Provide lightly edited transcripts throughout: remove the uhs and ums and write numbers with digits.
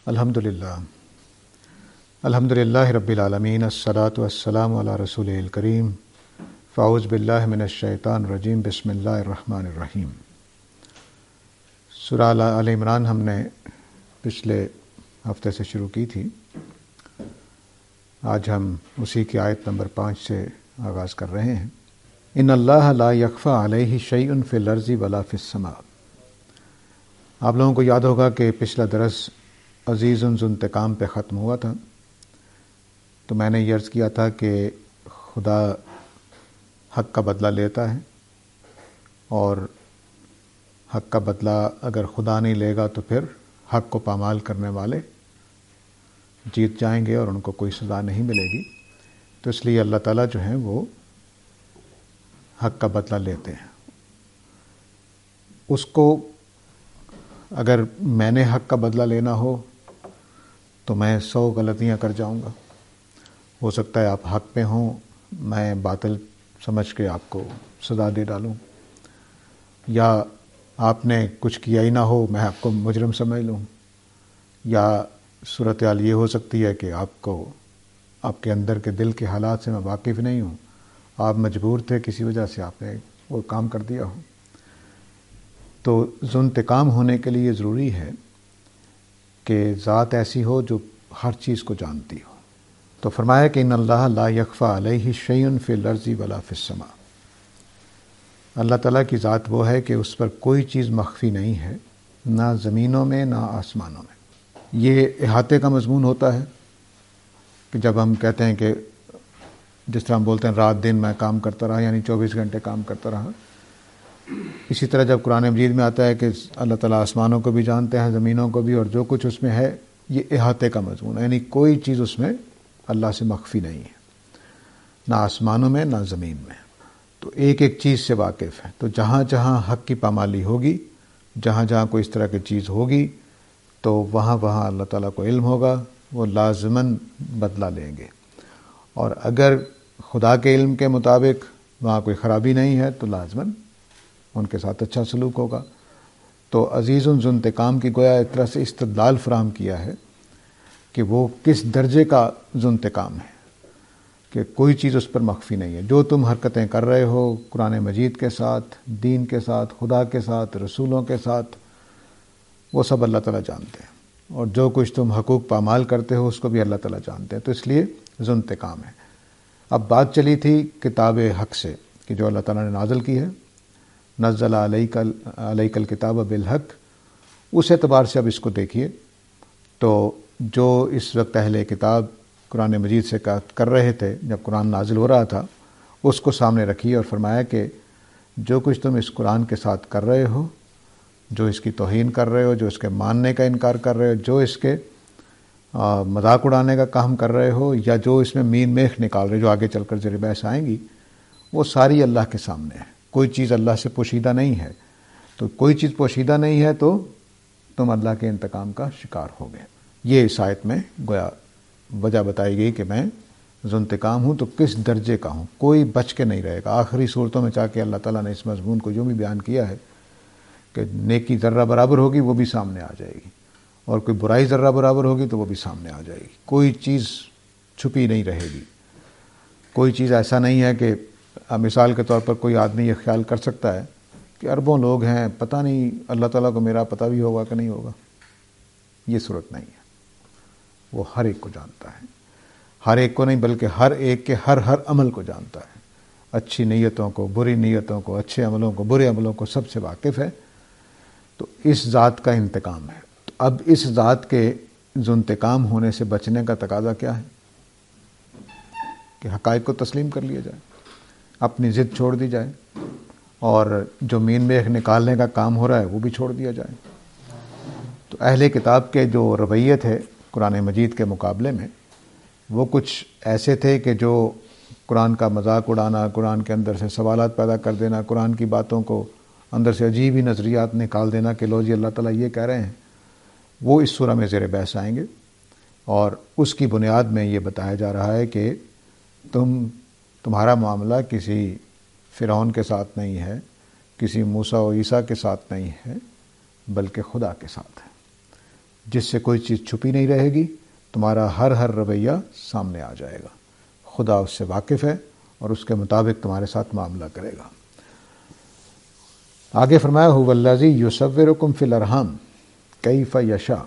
الحمدللہ رب العالمین، الصلاۃ والسلام علی رسول الکریم، فاعوذ باللہ من الشیطان الرجیم، بسم اللہ الرحمن الرحیم۔ سورہ آل عمران ہم نے پچھلے ہفتے سے شروع کی تھی۔ آج ہم اسی کی آیت نمبر 5 سے آغاز کر رہے ہیں۔ ان اللہ لا یخفی علیہ شیء فی الارض ولا فی السماء۔ آپ لوگوں کو یاد ہوگا کہ پچھلا درس عزیز ذو انتقام پہ ختم ہوا تھا، تو میں نے یہ عرض کیا تھا کہ خدا حق کا بدلہ لیتا ہے، اور حق کا بدلہ اگر خدا نہیں لے گا تو پھر حق کو پامال کرنے والے جیت جائیں گے اور ان کو کوئی سزا نہیں ملے گی۔ تو اس لیے اللہ تعالیٰ جو ہیں وہ حق کا بدلہ لیتے ہیں۔ اس کو اگر میں نے حق کا بدلہ لینا ہو تو میں 100 غلطیاں کر جاؤں گا۔ ہو سکتا ہے آپ حق پہ ہوں، میں باطل سمجھ کے آپ کو سزا دے ڈالوں، یا آپ نے کچھ کیا ہی نہ ہو، میں آپ کو مجرم سمجھ لوں، یا صورتحال یہ ہو سکتی ہے کہ آپ کے اندر کے دل کے حالات سے میں واقف نہیں ہوں، آپ مجبور تھے، کسی وجہ سے آپ نے وہ کام کر دیا ہو۔ تو ذو انتقام ہونے کے لیے ضروری ہے کہ ذات ایسی ہو جو ہر چیز کو جانتی ہو۔ تو فرمایا کہ ان اللہ لا یخفی علیہ شیء فی الارض ولا فی السماء۔ اللہ تعالیٰ کی ذات وہ ہے کہ اس پر کوئی چیز مخفی نہیں ہے، نہ زمینوں میں نہ آسمانوں میں۔ یہ احاطے کا مضمون ہوتا ہے کہ جب ہم کہتے ہیں کہ جس طرح ہم بولتے ہیں رات دن میں کام کرتا رہا، یعنی 24 گھنٹے کام کرتا رہا، اسی طرح جب قرآن مجید میں آتا ہے کہ اللہ تعالیٰ آسمانوں کو بھی جانتے ہیں، زمینوں کو بھی، اور جو کچھ اس میں ہے یہ احاطے کا مضمون ہے، یعنی کوئی چیز اس میں اللہ سے مخفی نہیں ہے، نہ آسمانوں میں نہ زمین میں۔ تو ایک ایک چیز سے واقف ہے۔ تو جہاں جہاں حق کی پامالی ہوگی، جہاں جہاں کوئی اس طرح کی چیز ہوگی، تو وہاں وہاں اللہ تعالیٰ کو علم ہوگا، وہ لازماً بدلہ لیں گے۔ اور اگر خدا کے علم کے مطابق وہاں کوئی خرابی نہیں ہے تو لازماً ان کے ساتھ اچھا سلوک ہوگا۔ تو عزیز ذو انتقام کی گویا ایک طرح سے استدلال فراہم کیا ہے کہ وہ کس درجے کا ذو انتقام ہے، کہ کوئی چیز اس پر مخفی نہیں ہے۔ جو تم حرکتیں کر رہے ہو قرآن مجید کے ساتھ، دین کے ساتھ، خدا کے ساتھ، رسولوں کے ساتھ، وہ سب اللہ تعالیٰ جانتے ہیں، اور جو کچھ تم حقوق پامال کرتے ہو اس کو بھی اللہ تعالیٰ جانتے ہیں۔ تو اس لیے ذو انتقام ہے۔ اب بات چلی تھی کتاب حق سے کہ جو اللہ تعالیٰ نے نازل کی ہے، نزل علیک الکتاب بالحق، اس اعتبار سے اب اس کو دیکھیے۔ تو جو اس وقت اہل کتاب قرآن مجید سے کر رہے تھے جب قرآن نازل ہو رہا تھا، اس کو سامنے رکھیے اور فرمایا کہ جو کچھ تم اس قرآن کے ساتھ کر رہے ہو، جو اس کی توہین کر رہے ہو، جو اس کے ماننے کا انکار کر رہے ہو، جو اس کے مذاق اڑانے کا کام کر رہے ہو، یا جو اس میں مین میخ نکال رہے، جو آگے چل کر زیر بحث آئیں گی، وہ ساری اللہ کے سامنے ہے۔ کوئی چیز اللہ سے پوشیدہ نہیں ہے۔ تو کوئی چیز پوشیدہ نہیں ہے تو تم اللہ کے انتقام کا شکار ہو گئے۔ یہ اس آیت میں گویا وجہ بتائی گئی کہ میں ذو انتقام ہوں تو کس درجے کا ہوں، کوئی بچ کے نہیں رہے گا۔ آخری صورتوں میں چاہ کے اللہ تعالیٰ نے اس مضمون کو یوں بھی بیان کیا ہے کہ نیکی ذرہ برابر ہوگی وہ بھی سامنے آ جائے گی، اور کوئی برائی ذرہ برابر ہوگی تو وہ بھی سامنے آ جائے گی۔ کوئی چیز چھپی نہیں رہے گی۔ کوئی چیز ایسا نہیں ہے کہ مثال کے طور پر کوئی آدمی یہ خیال کر سکتا ہے کہ اربوں لوگ ہیں، پتہ نہیں اللہ تعالیٰ کو میرا پتہ بھی ہوگا کہ نہیں ہوگا۔ یہ صورت نہیں ہے۔ وہ ہر ایک کو جانتا ہے، ہر ایک کو نہیں بلکہ ہر ایک کے ہر عمل کو جانتا ہے، اچھی نیتوں کو، بری نیتوں کو، اچھے عملوں کو، برے عملوں کو، سب سے واقف ہے۔ تو اس ذات کا انتقام ہے۔ تو اب اس ذات کے ذو انتقام ہونے سے بچنے کا تقاضا کیا ہے؟ کہ حقائق کو تسلیم کر لیا جائے، اپنی ضد چھوڑ دی جائے، اور جو مین میخ نکالنے کا کام ہو رہا ہے وہ بھی چھوڑ دیا جائے۔ تو اہل کتاب کے جو رویے تھے قرآن مجید کے مقابلے میں، وہ کچھ ایسے تھے کہ جو قرآن کا مذاق اڑانا، قرآن کے اندر سے سوالات پیدا کر دینا، قرآن کی باتوں کو اندر سے عجیب ہی نظریات نکال دینا کہ لو جی اللہ تعالیٰ یہ کہہ رہے ہیں، وہ اس سورہ میں زیر بحث آئیں گے۔ اور اس کی بنیاد میں یہ بتایا جا رہا ہے کہ تمہارا معاملہ کسی فرعون کے ساتھ نہیں ہے، کسی موسیٰ و عیسیٰ کے ساتھ نہیں ہے، بلکہ خدا کے ساتھ ہے۔ جس سے کوئی چیز چھپی نہیں رہے گی، تمہارا ہر رویہ سامنے آ جائے گا، خدا اس سے واقف ہے اور اس کے مطابق تمہارے ساتھ معاملہ کرے گا۔ آگے فرمایا هو الذی یصورکم فی الارحام کیف یشاء۔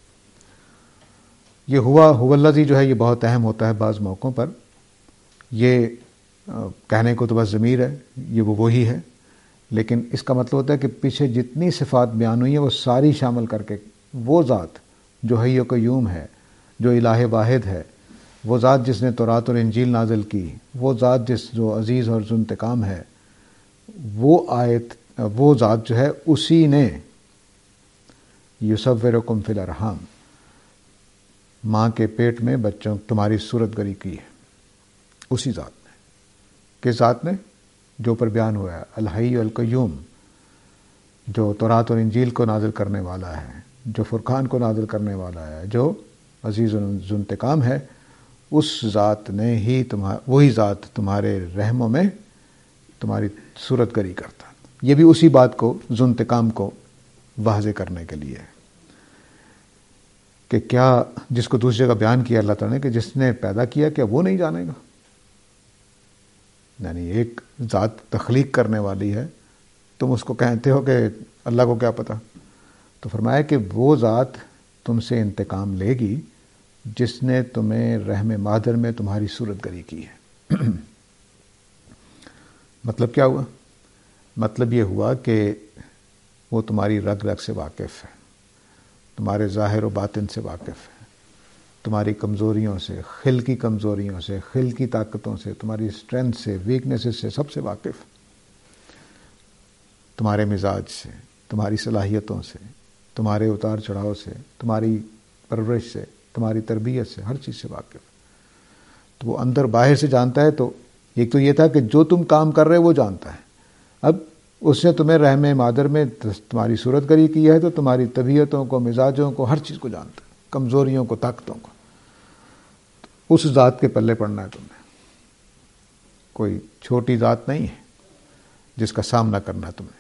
یہ هو الذی جو ہے یہ بہت اہم ہوتا ہے بعض موقعوں پر، یہ کہنے کو تو بس ضمیر ہے، یہ وہی ہے، لیکن اس کا مطلب ہوتا ہے کہ پیچھے جتنی صفات بیان ہوئی ہیں وہ ساری شامل کر کے وہ ذات جو حی و قیوم ہے، جو الہ واحد ہے، وہ ذات جس نے تورات اور انجیل نازل کی، وہ ذات جو عزیز اور ذو انتقام ہے، وہ ذات جو ہے اسی نے یصورکم فی الارحام ماں کے پیٹ میں بچوں تمہاری صورت گری کی ہے، اسی ذات نے۔ کس ذات نے؟ جو پر بیان ہوا ہے الحی القیوم، جو تورات اور انجیل کو نازل کرنے والا ہے، جو فرقان کو نازل کرنے والا ہے، جو عزیز ذو انتقام ہے، اس ذات نے ہی وہی ذات تمہارے رحموں میں تمہاری صورت گری کرتا۔ یہ بھی اسی بات کو ذو انتقام کو واضح کرنے کے لیے ہے کہ کیا جس کو دوسری جگہ بیان کیا اللہ تعالیٰ نے کہ جس نے پیدا کیا کیا وہ نہیں جانے گا؟ یعنی ایک ذات تخلیق کرنے والی ہے، تم اس کو کہتے ہو کہ اللہ کو کیا پتہ؟ تو فرمایا کہ وہ ذات تم سے انتقام لے گی جس نے تمہیں رحم مادر میں تمہاری صورت گری کی ہے۔ مطلب کیا ہوا؟ مطلب یہ ہوا کہ وہ تمہاری رگ رگ سے واقف ہے، تمہارے ظاہر و باطن سے واقف ہے، تمہاری کمزوریوں سے، خلقی کمزوریوں سے، خلقی طاقتوں سے، تمہاری اسٹرینتھ سے، ویکنیسز سے، سب سے واقف، تمہارے مزاج سے، تمہاری صلاحیتوں سے، تمہارے اتار چڑھاؤ سے، تمہاری پرورش سے، تمہاری تربیت سے، ہر چیز سے واقف۔ تو وہ اندر باہر سے جانتا ہے۔ تو ایک تو یہ تھا کہ جو تم کام کر رہے وہ جانتا ہے، اب اس نے تمہیں رحم مادر میں تمہاری صورت گری کی ہے تو تمہاری طبیعتوں کو، مزاجوں کو، ہر چیز کو جانتا ہے، کمزوریوں کو، طاقتوں کو۔ اس ذات کے پلے پڑنا ہے تمہیں، کوئی چھوٹی ذات نہیں ہے جس کا سامنا کرنا ہے تمہیں۔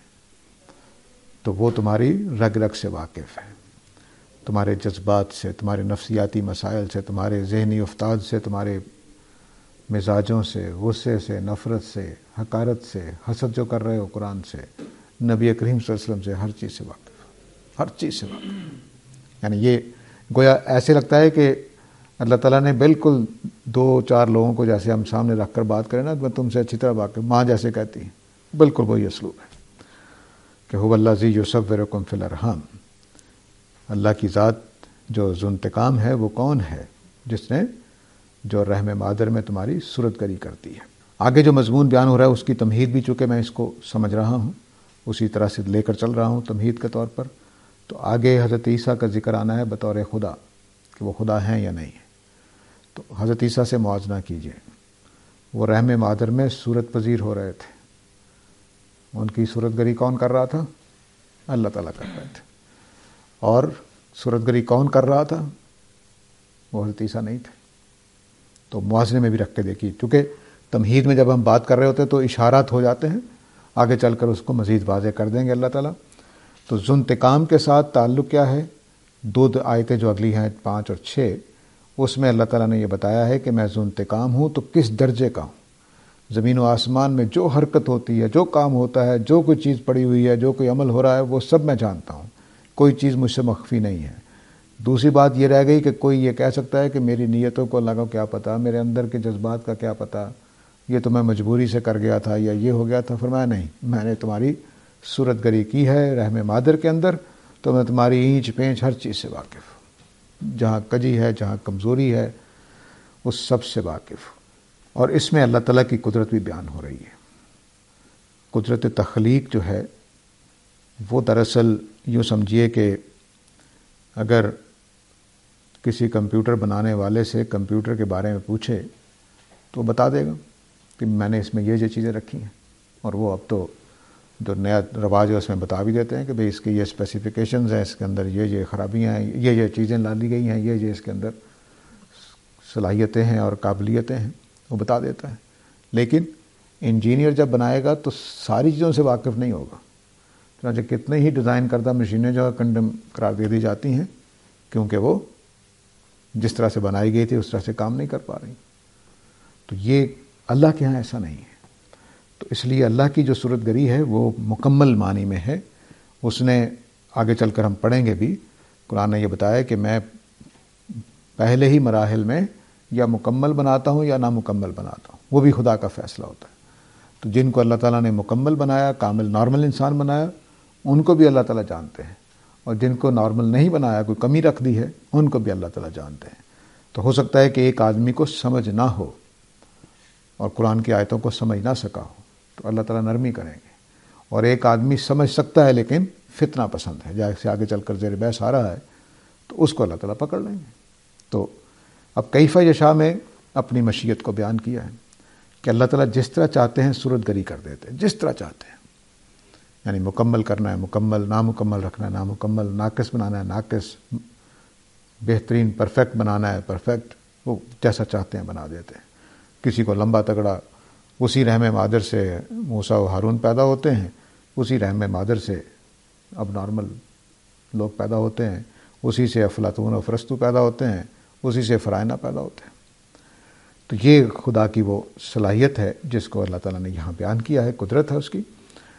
تو وہ تمہاری رگ رگ سے واقف ہے، تمہارے جذبات سے، تمہارے نفسیاتی مسائل سے، تمہارے ذہنی افتاد سے، تمہارے مزاجوں سے، غصے سے، نفرت سے، حقارت سے، حسد جو کر رہے ہو قرآن سے، نبی کریم صلی اللہ علیہ وسلم سے، ہر چیز سے واقف، ہر چیز سے واقف۔ یعنی یہ گویا ایسے لگتا ہے کہ اللہ تعالیٰ نے بالکل دو چار لوگوں کو جیسے ہم سامنے رکھ کر بات کریں نا، میں تم سے اچھی طرح واقف، ماں جیسے کہتی ہے، بالکل وہی اسلوب ہے کہ هو الذی یصورکم فی الارحام۔ اللہ کی ذات جو ذو انتقام ہے وہ کون ہے؟ جس نے جو رحم مادر میں تمہاری صورت گری کرتی ہے۔ آگے جو مضمون بیان ہو رہا ہے اس کی تمہید بھی چونکہ میں اس کو سمجھ رہا ہوں، اسی طرح سے لے کر چل رہا ہوں تمہید کے طور پر، تو آگے حضرت عیسیٰ کا ذکر آنا ہے بطور خدا کہ وہ خدا ہیں یا نہیں ہے۔ تو حضرت عیسیٰ سے موازنہ کیجئے، وہ رحم مادر میں صورت پذیر ہو رہے تھے، ان کی صورت گری کون کر رہا تھا؟ اللہ تعالیٰ کر رہے تھے۔ اور صورت گری کون کر رہا تھا؟ وہ حضرت عیسیٰ نہیں تھے۔ تو موازنے میں بھی رکھ کے دیکھیے، چونکہ تمہید میں جب ہم بات کر رہے ہوتے ہیں تو اشارات ہو جاتے ہیں، آگے چل کر اس کو مزید واضح کر دیں گے اللہ تعالیٰ۔ تو ذو انتقام کے ساتھ تعلق کیا ہے؟ دو آیتیں جو اگلی ہیں 5 اور 6، اس میں اللہ تعالیٰ نے یہ بتایا ہے کہ میں ذو انتقام ہوں تو کس درجے کا ہوں۔ زمین و آسمان میں جو حرکت ہوتی ہے، جو کام ہوتا ہے، جو کوئی چیز پڑی ہوئی ہے، جو کوئی عمل ہو رہا ہے، وہ سب میں جانتا ہوں، کوئی چیز مجھ سے مخفی نہیں ہے۔ دوسری بات یہ رہ گئی کہ کوئی یہ کہہ سکتا ہے کہ میری نیتوں کو اللہ کو کیا پتہ، میرے اندر کے جذبات کا کیا پتہ، یہ تو میں مجبوری سے کر گیا تھا یا یہ ہو گیا تھا۔ فرمایا نہیں، میں نے تمہاری صورت گری کی ہے رحم مادر کے اندر، تو میں تمہاری اینچ پینچ ہر چیز سے واقف ہوں، جہاں کجی ہے، جہاں کمزوری ہے، اس سب سے واقف ہوں۔ اور اس میں اللہ تعالیٰ کی قدرت بھی بیان ہو رہی ہے۔ قدرت تخلیق جو ہے وہ دراصل یوں سمجھیے کہ اگر کسی کمپیوٹر بنانے والے سے کمپیوٹر کے بارے میں پوچھے تو بتا دے گا کہ میں نے اس میں یہ چیزیں رکھی ہیں، اور وہ اب تو جو نیا رواج ہے اس میں بتا بھی دیتے ہیں کہ بھئی اس کی یہ اسپیسیفیکیشنز ہیں، اس کے اندر یہ خرابیاں ہیں، یہ چیزیں ڈالی گئی ہیں، یہ اس کے اندر صلاحیتیں ہیں اور قابلیتیں ہیں، وہ بتا دیتا ہے۔ لیکن انجینئر جب بنائے گا تو ساری چیزوں سے واقف نہیں ہوگا، چنانچہ کتنے ہی ڈیزائن کردہ مشینیں جو کنڈم قرار دے دی جاتی ہیں کیونکہ وہ جس طرح سے بنائی گئی تھی اس طرح سے کام نہیں کر پا رہی. تو یہ اللہ کے ہاں ایسا نہیں ہے. تو اس لیے اللہ کی جو صورت گری ہے وہ مکمل معنی میں ہے. اس نے آگے چل کر ہم پڑھیں گے بھی، قرآن نے یہ بتایا کہ میں پہلے ہی مراحل میں یا مکمل بناتا ہوں یا نامکمل بناتا ہوں، وہ بھی خدا کا فیصلہ ہوتا ہے. تو جن کو اللہ تعالیٰ نے مکمل بنایا، کامل نارمل انسان بنایا، ان کو بھی اللہ تعالیٰ جانتے ہیں، اور جن کو نارمل نہیں بنایا، کوئی کمی رکھ دی ہے، ان کو بھی اللہ تعالیٰ جانتے ہیں. تو ہو سکتا ہے کہ ایک آدمی کو سمجھ نہ ہو اور قرآن کی آیتوں کو سمجھ نہ سکا ہو، تو اللہ تعالیٰ نرمی کریں گے. اور ایک آدمی سمجھ سکتا ہے لیکن فتنہ پسند ہے، جیسے آگے چل کر زیر بحث آ رہا ہے، تو اس کو اللہ تعالیٰ پکڑ لیں گے. تو اب کیف یشاء میں اپنی مشیت کو بیان کیا ہے کہ اللہ تعالیٰ جس طرح چاہتے ہیں صورت گری کر دیتے ہیں، جس طرح چاہتے ہیں. یعنی مکمل کرنا ہے مکمل، نامکمل رکھنا ہے نامکمل، ناقص بنانا ہے ناقص، بہترین پرفیکٹ بنانا ہے پرفیکٹ، وہ جیسا چاہتے ہیں بنا دیتے ہیں. کسی کو لمبا تگڑا، اسی رحم مادر سے موسیٰ و ہارون پیدا ہوتے ہیں، اسی رحم مادر سے اب نارمل لوگ پیدا ہوتے ہیں، اسی سے افلاطون و فرستو پیدا ہوتے ہیں، اسی سے فرائنہ پیدا ہوتے ہیں. تو یہ خدا کی وہ صلاحیت ہے جس کو اللہ تعالیٰ نے یہاں بیان کیا ہے، قدرت ہے اس کی.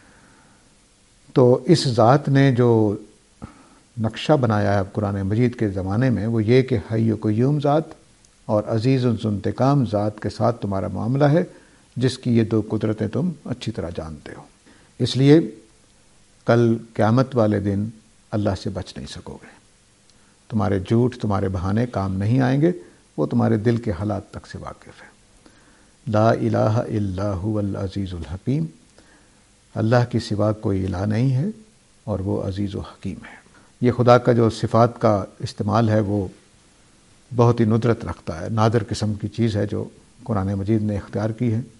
تو اس ذات نے جو نقشہ بنایا ہے قرآن مجید کے زمانے میں، وہ یہ کہ حی و قیوم ذات اور عزیز و ذوانتقام ذات کے ساتھ تمہارا معاملہ ہے، جس کی یہ دو قدرتیں تم اچھی طرح جانتے ہو. اس لیے کل قیامت والے دن اللہ سے بچ نہیں سکو گے. تمہارے جھوٹ، تمہارے بہانے کام نہیں آئیں گے، وہ تمہارے دل کے حالات تک سے واقف ہے. لا الہ الا هو العزیز الحکیم، اللہ کی سوا کوئی الہ نہیں ہے اور وہ عزیز و حکیم ہے. یہ خدا کا جو صفات کا استعمال ہے وہ بہت ہی ندرت رکھتا ہے، نادر قسم کی چیز ہے جو قرآن مجید نے اختیار کی ہے.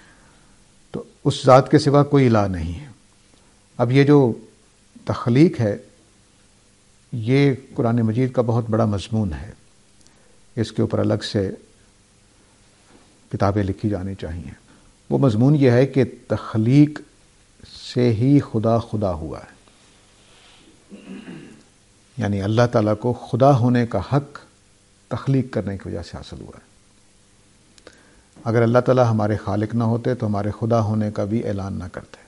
تو اس ذات کے سوا کوئی الہ نہیں ہے. اب یہ جو تخلیق ہے یہ قرآن مجید کا بہت بڑا مضمون ہے، اس کے اوپر الگ سے کتابیں لکھی جانی چاہیے. وہ مضمون یہ ہے کہ تخلیق سے ہی خدا خدا ہوا ہے. یعنی اللہ تعالیٰ کو خدا ہونے کا حق تخلیق کرنے کی وجہ سے حاصل ہوا ہے. اگر اللہ تعالیٰ ہمارے خالق نہ ہوتے تو ہمارے خدا ہونے کا بھی اعلان نہ کرتے.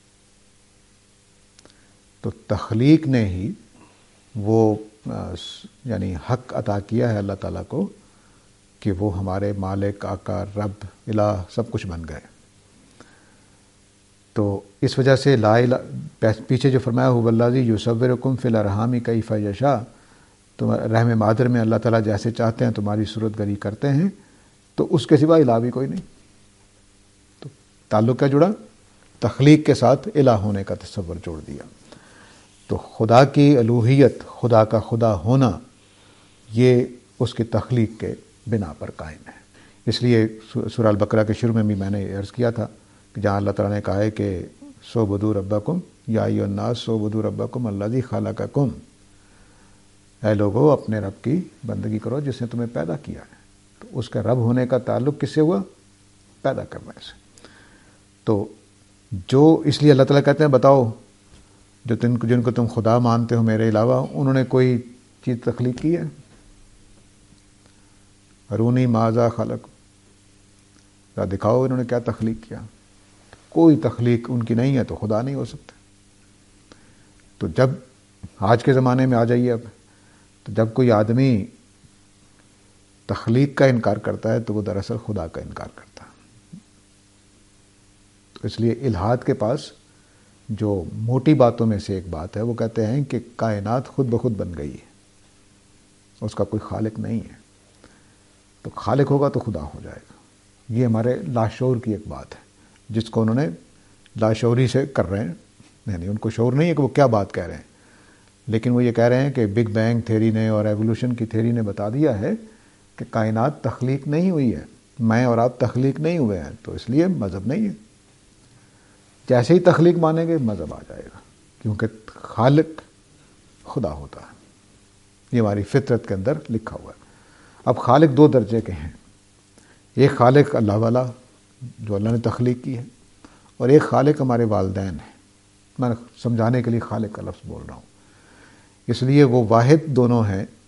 تو تخلیق نے ہی وہ یعنی حق عطا کیا ہے اللہ تعالیٰ کو کہ وہ ہمارے مالک، آقا، رب، الہ سب کچھ بن گئے. تو اس وجہ سے لا الہ، پیچھے جو فرمایا هو الذی یصورکم فی الارحام کیف یشاء، تو رحم مادر میں اللہ تعالیٰ جیسے چاہتے ہیں تمہاری صورت گری کرتے ہیں، تو اس کے سوا الہ بھی کوئی نہیں. تو تعلق کیا جڑا؟ تخلیق کے ساتھ الہ ہونے کا تصور جوڑ دیا. تو خدا کی الوہیت، خدا کا خدا ہونا، یہ اس کی تخلیق کے بنا پر قائم ہے. اس لیے سورہ البقرہ کے شروع میں بھی میں نے عرض کیا تھا کہ جہاں اللہ تعالیٰ نے کہا ہے کہ سوبدو ربکم یا ایھا الناس سوبدو ربکم الذی خلقکم، اے لوگو اپنے رب کی بندگی کرو جس نے تمہیں پیدا کیا ہے. تو اس کا رب ہونے کا تعلق کس سے ہوا؟ پیدا کرنے سے. تو جو اس لیے اللہ تعالیٰ کہتے ہیں بتاؤ جو جن کو تم خدا مانتے ہو میرے علاوہ، انہوں نے کوئی چیز تخلیق کی ہے؟ ارونی ماذا خلق، دکھاؤ انہوں نے کیا تخلیق کیا. کوئی تخلیق ان کی نہیں ہے تو خدا نہیں ہو سکتے. تو جب آج کے زمانے میں آ جائیے اب، تو جب کوئی آدمی تخلیق کا انکار کرتا ہے تو وہ دراصل خدا کا انکار کرتا ہے. تو اس لیے الحاد کے پاس جو موٹی باتوں میں سے ایک بات ہے، وہ کہتے ہیں کہ کائنات خود بخود بن گئی ہے، اس کا کوئی خالق نہیں ہے. تو خالق ہوگا تو خدا ہو جائے گا. یہ ہمارے لاشعور کی ایک بات ہے جس کو انہوں نے لاشعوری سے کر رہے ہیں. یعنی ان کو شعور نہیں ہے کہ وہ کیا بات کہہ رہے ہیں، لیکن وہ یہ کہہ رہے ہیں کہ بگ بینگ تھیری نے اور ایوولوشن کی تھیری نے بتا دیا ہے کہ کائنات تخلیق نہیں ہوئی ہے، میں اور آپ تخلیق نہیں ہوئے ہیں، تو اس لیے مذہب نہیں ہے. جیسے ہی تخلیق مانیں گے مذہب آ جائے گا، کیونکہ خالق خدا ہوتا ہے. یہ ہماری فطرت کے اندر لکھا ہوا ہے. اب خالق دو درجے کے ہیں، ایک خالق اللہ والا جو اللہ نے تخلیق کی ہے، اور ایک خالق ہمارے والدین ہیں. میں سمجھانے کے لیے خالق کا لفظ بول رہا ہوں، اس لیے وہ واحد دونوں ہیں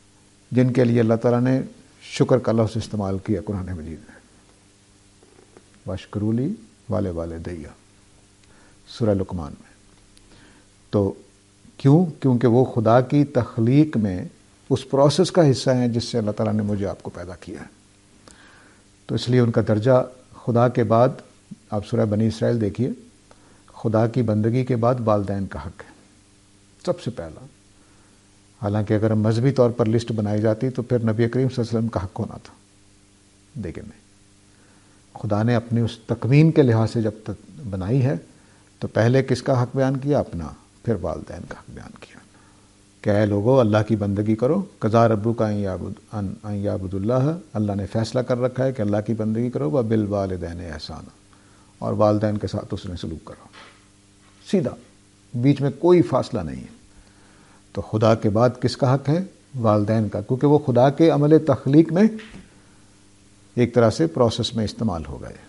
جن کے لیے اللہ تعالیٰ نے شکر کا لفظ استعمال کیا قرآن مجید میں، واشکرولی والے والدیہ سورہ لقمان میں۔ تو کیونکہ وہ خدا کی تخلیق میں اس پروسیس کا حصہ ہیں جس سے اللہ تعالیٰ نے مجھے آپ کو پیدا کیا ہے، تو اس لیے ان کا درجہ خدا کے بعد، آپ سورہ بنی اسرائیل دیکھیے، خدا کی بندگی کے بعد والدین کا حق ہے سب سے پہلا۔ حالانکہ اگر مذہبی طور پر لسٹ بنائی جاتی تو پھر نبی کریم صلی اللہ علیہ وسلم کا حق ہونا تھا، لیکن نہیں، خدا نے اپنی اس تکوین کے لحاظ سے جب تک بنائی ہے تو پہلے کس کا حق بیان کیا؟ اپنا، پھر والدین کا حق بیان کیا کہ اے لوگو اللہ کی بندگی کرو، قضا ربک ان یعبد اللہ، اللہ نے فیصلہ کر رکھا ہے کہ اللہ کی بندگی کرو، وبالوالدین احسانا، اور والدین کے ساتھ اس نے سلوک کرو، سیدھا، بیچ میں کوئی فاصلہ نہیں ہے۔ تو خدا کے بعد کس کا حق ہے؟ والدین کا، کیونکہ وہ خدا کے عمل تخلیق میں ایک طرح سے پروسیس میں استعمال ہو گئے۔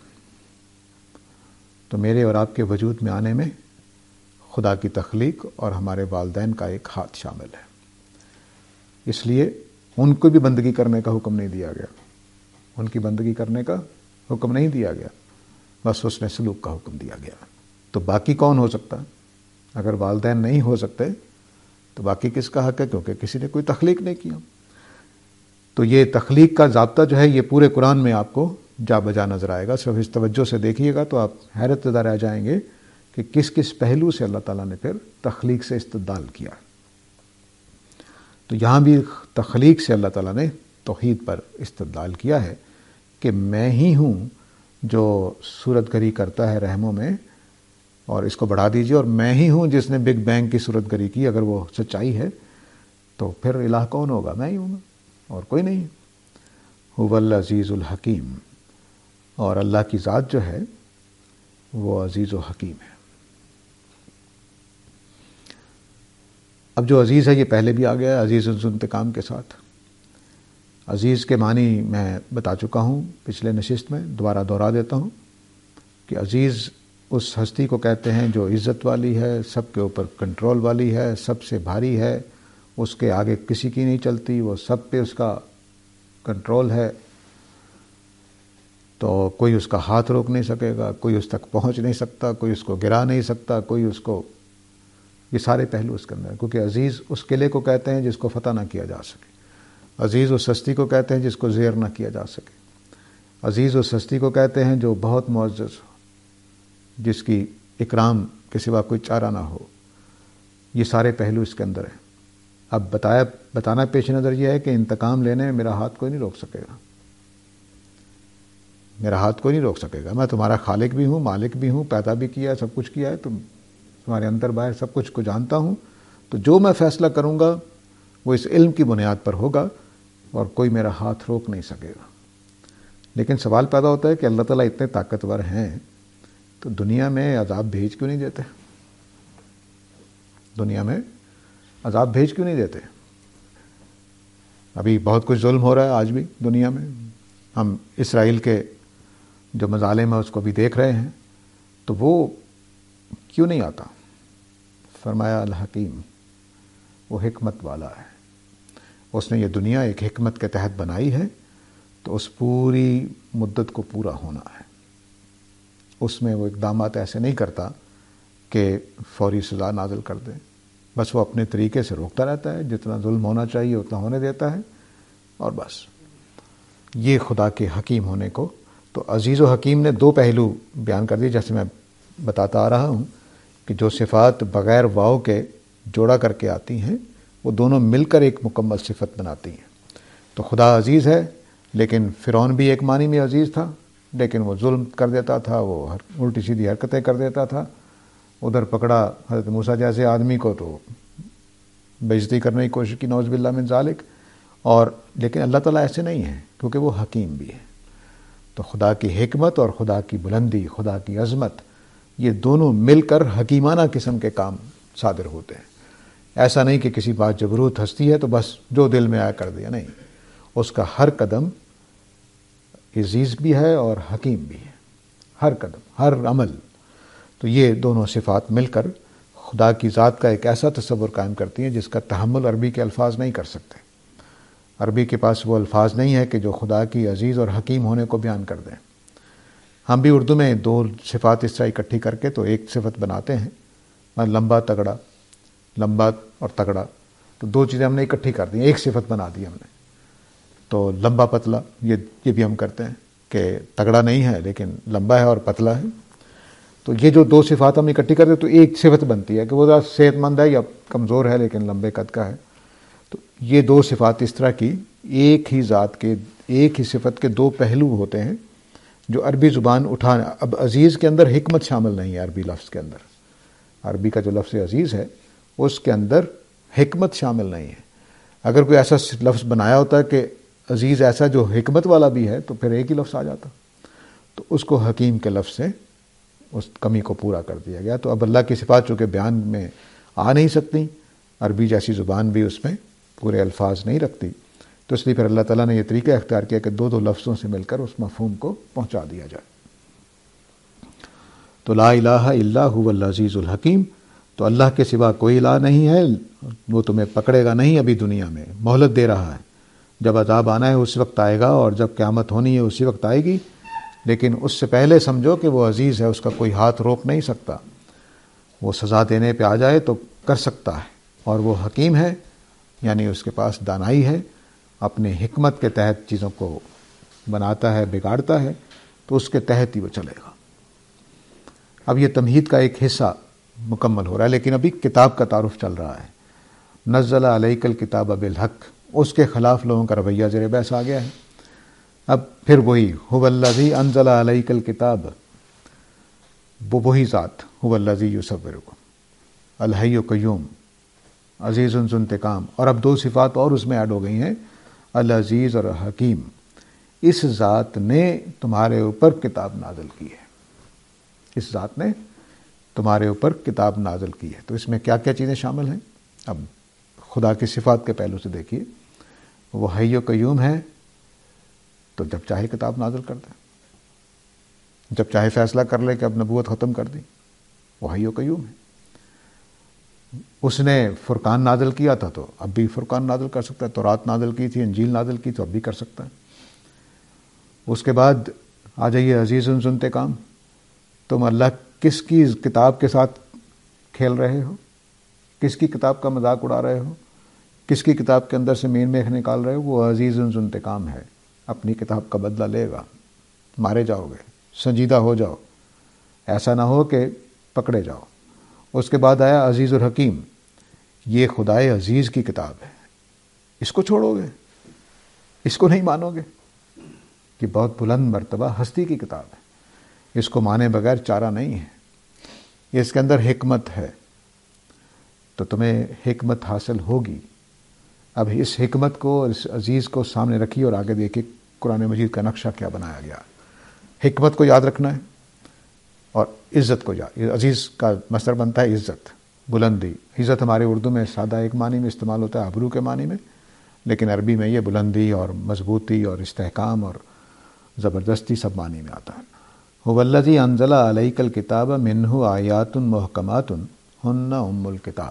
تو میرے اور آپ کے وجود میں آنے میں خدا کی تخلیق اور ہمارے والدین کا ایک ہاتھ شامل ہے، اس لیے ان کو بھی بندگی کرنے کا حکم نہیں دیا گیا، ان کی بندگی کرنے کا حکم نہیں دیا گیا، بس اس نے سلوک کا حکم دیا گیا۔ تو باقی کون ہو سکتا؟ اگر والدین نہیں ہو سکتے تو باقی کس کا حق ہے؟ کیونکہ کسی نے کوئی تخلیق نہیں کیا۔ تو یہ تخلیق کا ضابطہ جو ہے یہ پورے قرآن میں آپ کو جا بجا نظر آئے گا، صرف اس توجہ سے دیکھیے گا تو آپ حیرت زدہ رہ جائیں گے کہ کس کس پہلو سے اللہ تعالیٰ نے پھر تخلیق سے استدلال کیا۔ تو یہاں بھی تخلیق سے اللہ تعالیٰ نے توحید پر استدلال کیا ہے کہ میں ہی ہوں جو صورت گری کرتا ہے رحموں میں، اور اس کو بڑھا دیجیے، اور میں ہی ہوں جس نے بگ بینگ کی صورت گری کی۔ اگر وہ سچائی ہے تو پھر الہ کون ہوگا؟ میں ہی ہوں گا اور کوئی نہیں۔ هو العزیز الحکیم، اور اللہ کی ذات جو ہے وہ عزیز و حکیم ہے۔ اب جو عزیز ہے یہ پہلے بھی آ گیا ہے، عزیز ذو انتقام کے ساتھ۔ عزیز کے معنی میں بتا چکا ہوں پچھلے نشست میں، دوبارہ دہرا دیتا ہوں کہ عزیز اس ہستی کو کہتے ہیں جو عزت والی ہے، سب کے اوپر کنٹرول والی ہے، سب سے بھاری ہے، اس کے آگے کسی کی نہیں چلتی، وہ سب پہ اس کا کنٹرول ہے، تو کوئی اس کا ہاتھ روک نہیں سکے گا، کوئی اس تک پہنچ نہیں سکتا، کوئی اس کو گرا نہیں سکتا، کوئی اس کو، یہ سارے پہلو اس کے اندر ہیں۔ کیونکہ عزیز اس قلعے کو کہتے ہیں جس کو فتح نہ کیا جا سکے، عزیز اس ہستی کو کہتے ہیں جس کو زیر نہ کیا جا سکے، عزیز اس ہستی کو کہتے ہیں جو بہت معزز ہو، جس کی اکرام کے سوا کوئی چارہ نہ ہو۔ یہ سارے پہلو اس کے اندر ہیں۔ اب بتانا پیش نظر یہ ہے کہ انتقام لینے میں میرا ہاتھ کوئی نہیں روک سکے گا، میرا ہاتھ کوئی نہیں روک سکے گا۔ میں تمہارا خالق بھی ہوں، مالک بھی ہوں، پیدا بھی کیا ہے، سب کچھ کیا ہے، تمہارے اندر باہر سب کچھ کو جانتا ہوں، تو جو میں فیصلہ کروں گا وہ اس علم کی بنیاد پر ہوگا اور کوئی میرا ہاتھ روک نہیں سکے گا۔ لیکن سوال پیدا ہوتا ہے کہ اللہ تعالیٰ اتنے طاقتور ہیں تو دنیا میں عذاب بھیج کیوں نہیں دیتے؟ دنیا میں عذاب بھیج کیوں نہیں دیتے؟ ابھی بہت کچھ ظلم ہو رہا ہے آج بھی دنیا میں، ہم اسرائیل کے جو مظالم ہیں اس کو بھی دیکھ رہے ہیں، تو وہ کیوں نہیں آتا؟ فرمایا الحکیم، وہ حکمت والا ہے، اس نے یہ دنیا ایک حکمت کے تحت بنائی ہے، تو اس پوری مدت کو پورا ہونا ہے۔ اس میں وہ اقدامات ایسے نہیں کرتا کہ فوری سزا نازل کر دے، بس وہ اپنے طریقے سے روکتا رہتا ہے، جتنا ظلم ہونا چاہیے اتنا ہونے دیتا ہے، اور بس یہ خدا کے حکیم ہونے کو۔ تو عزیز و حکیم نے دو پہلو بیان کر دیے، جیسے میں بتاتا آ رہا ہوں کہ جو صفات بغیر واو کے جوڑا کر کے آتی ہیں وہ دونوں مل کر ایک مکمل صفت بناتی ہیں۔ تو خدا عزیز ہے، لیکن فرعون بھی ایک معنی میں عزیز تھا، لیکن وہ ظلم کر دیتا تھا، وہ الٹی سیدھی حرکتیں کر دیتا تھا۔ ادھر پکڑا حضرت موسیٰ جیسے آدمی کو تو بے عزتی کرنے کی کوشش کی، نعوذ باللہ من ذالک۔ اور لیکن اللہ تعالیٰ ایسے نہیں ہیں، کیونکہ وہ حکیم بھی ہے۔ تو خدا کی حکمت اور خدا کی بلندی، خدا کی عظمت، یہ دونوں مل کر حکیمانہ قسم کے کام صادر ہوتے ہیں۔ ایسا نہیں کہ کسی بات جبروت ہستی ہے تو بس جو دل میں آیا کر دیا، نہیں، اس کا ہر قدم عزیز بھی ہے اور حکیم بھی ہے، ہر قدم، ہر عمل۔ تو یہ دونوں صفات مل کر خدا کی ذات کا ایک ایسا تصور قائم کرتی ہیں جس کا تحمل عربی کے الفاظ نہیں کر سکتے۔ عربی کے پاس وہ الفاظ نہیں ہے کہ جو خدا کی عزیز اور حکیم ہونے کو بیان کر دیں. ہم بھی اردو میں دو صفات اس طرح اکٹھی کر کے تو ایک صفت بناتے ہیں، لمبا تگڑا، لمبا اور تگڑا، تو دو چیزیں ہم نے اکٹھی کر دی، ایک صفت بنا دی ہم نے. تو لمبا پتلا یہ بھی ہم کرتے ہیں کہ تگڑا نہیں ہے لیکن لمبا ہے اور پتلا ہے. تو یہ جو دو صفات ہم اکٹھی کرتے تو ایک صفت بنتی ہے کہ وہ ذرا صحت مند ہے یا کمزور ہے لیکن لمبے قد کا ہے. تو یہ دو صفات اس طرح کی ایک ہی ذات کے، ایک ہی صفت کے دو پہلو ہوتے ہیں جو عربی زبان اٹھانا. اب عزیز کے اندر حکمت شامل نہیں ہے، عربی لفظ کے اندر، عربی کا جو لفظ عزیز ہے اس کے اندر حکمت شامل نہیں ہے. اگر کوئی ایسا لفظ بنایا ہوتا ہے کہ عزیز ایسا جو حکمت والا بھی ہے تو پھر ایک ہی لفظ آ جاتا. تو اس کو حکیم کے لفظ سے اس کمی کو پورا کر دیا گیا. تو اب اللہ کی صفات چونکہ بیان میں آ نہیں سکتی، عربی جیسی زبان بھی اس میں پورے الفاظ نہیں رکھتی، تو اس لیے پھر اللہ تعالیٰ نے یہ طریقہ اختیار کیا کہ دو دو لفظوں سے مل کر اس مفہوم کو پہنچا دیا جائے. تو لا الہ الا هو العزیز الحکیم، تو اللہ کے سوا کوئی الہ نہیں ہے، وہ تمہیں پکڑے گا نہیں ابھی دنیا میں، مہلت دے رہا ہے. جب عذاب آنا ہے اس وقت آئے گا، اور جب قیامت ہونی ہے اسی وقت آئے گی، لیکن اس سے پہلے سمجھو کہ وہ عزیز ہے، اس کا کوئی ہاتھ روک نہیں سکتا. وہ سزا دینے پہ آ جائے تو کر سکتا ہے، اور وہ حکیم ہے، یعنی اس کے پاس دانائی ہے، اپنے حکمت کے تحت چیزوں کو بناتا ہے، بگاڑتا ہے، تو اس کے تحت ہی وہ چلے گا. اب یہ تمہید کا ایک حصہ مکمل ہو رہا ہے، لیکن ابھی کتاب کا تعارف چل رہا ہے. نزل علیک الکتاب بالحق، اس کے خلاف لوگوں کا رویہ زیر بحث آ گیا ہے. اب پھر وہی هو الذی انزل علیک الکتاب، وہ وہی ذات هو الذی یصورکم الحی قیوم عزیز ذو انتقام. اور اب دو صفات اور اس میں ایڈ ہو گئی ہیں، العزیز اور حکیم. اس ذات نے تمہارے اوپر کتاب نازل کی ہے، اس ذات نے تمہارے اوپر کتاب نازل کی ہے. تو اس میں کیا کیا چیزیں شامل ہیں؟ اب خدا کی صفات کے پہلو سے دیکھیے. وہ حی و قیوم ہے تو جب چاہے کتاب نازل کر دے، جب چاہے فیصلہ کر لے کہ اب نبوت ختم کر دی. وہ حی و قیوم ہے. اس نے فرقان نازل کیا تھا تو اب بھی فرقان نازل کر سکتا ہے. تورات نازل کی تھی، انجیل نازل کی تو اب بھی کر سکتا ہے. اس کے بعد آ جائیے عزیز ذو انتقام. تم اللہ کس کی کتاب کے ساتھ کھیل رہے ہو؟ کس کی کتاب کا مذاق اڑا رہے ہو؟ کس کی کتاب کے اندر سے مین میخ نکال رہے ہو؟ وہ عزیز ذو انتقام ہے، اپنی کتاب کا بدلہ لے گا. مارے جاؤ گے، سنجیدہ ہو جاؤ، ایسا نہ ہو کہ پکڑے جاؤ. اس کے بعد آیا عزیز الحکیم. یہ خدائے عزیز کی کتاب ہے، اس کو چھوڑو گے؟ اس کو نہیں مانو گے؟ یہ بہت بلند مرتبہ ہستی کی کتاب ہے، اس کو مانے بغیر چارہ نہیں ہے. اس کے اندر حکمت ہے، تو تمہیں حکمت حاصل ہوگی. اب اس حکمت کو، اس عزیز کو سامنے رکھیے اور آگے دیکھیے قرآن مجید کا نقشہ کیا بنایا گیا. حکمت کو یاد رکھنا ہے اور عزت کو یاد. عزیز کا مصدر بنتا ہے عزت، بلندی. عزت ہمارے اردو میں سادہ ایک معنی میں استعمال ہوتا ہے، ابرو کے معنی میں، لیکن عربی میں یہ بلندی اور مضبوطی اور استحکام اور زبردستی سب معنی میں آتا ہے. هو الذی انزل علیک الکتاب منہ آیات محکمات ہن ام الکتاب.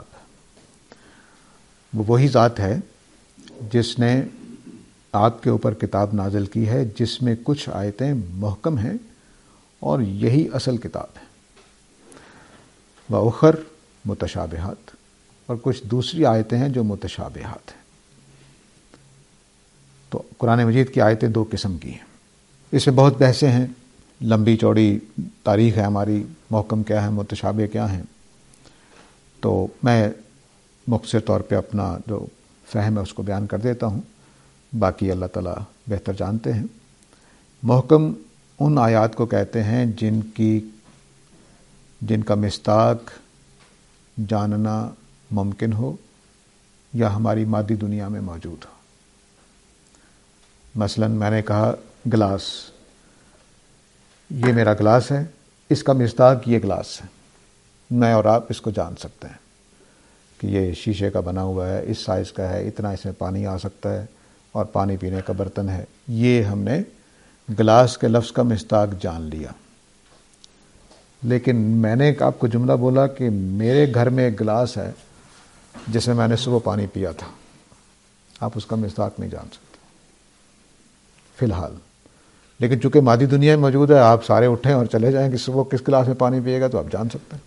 وہ وہی ذات ہے جس نے آپ کے اوپر کتاب نازل کی ہے جس میں کچھ آیتیں محکم ہیں اور یہی اصل کتاب ہے. وَأُخَرَ متشابہات، اور کچھ دوسری آیتیں ہیں جو متشابہات ہیں. تو قرآن مجید کی آیتیں دو قسم کی ہیں. اس میں بہت بحثیں ہیں، لمبی چوڑی تاریخ ہے ہماری، محکم کیا ہے، متشابہ کیا ہیں. تو میں مختصر طور پہ اپنا جو فہم ہے اس کو بیان کر دیتا ہوں، باقی اللہ تعالیٰ بہتر جانتے ہیں. محکم ان آیات کو کہتے ہیں جن کا مصداق جاننا ممکن ہو یا ہماری مادی دنیا میں موجود ہو. مثلا میں نے کہا گلاس، یہ میرا گلاس ہے، اس کا مصداق یہ گلاس ہے. میں اور آپ اس کو جان سکتے ہیں کہ یہ شیشے کا بنا ہوا ہے، اس سائز کا ہے، اتنا اس میں پانی آ سکتا ہے اور پانی پینے کا برتن ہے. یہ ہم نے گلاس کے لفظ کا مصداق جان لیا. لیکن میں نے آپ کو جملہ بولا کہ میرے گھر میں ایک گلاس ہے جس میں نے صبح پانی پیا تھا. آپ اس کا مصداق نہیں جان سکتے فی الحال. لیکن چونکہ مادی دنیا میں موجود ہے، آپ سارے اٹھیں اور چلے جائیں کہ وہ کس گلاس میں پانی پیے گا تو آپ جان سکتے ہیں.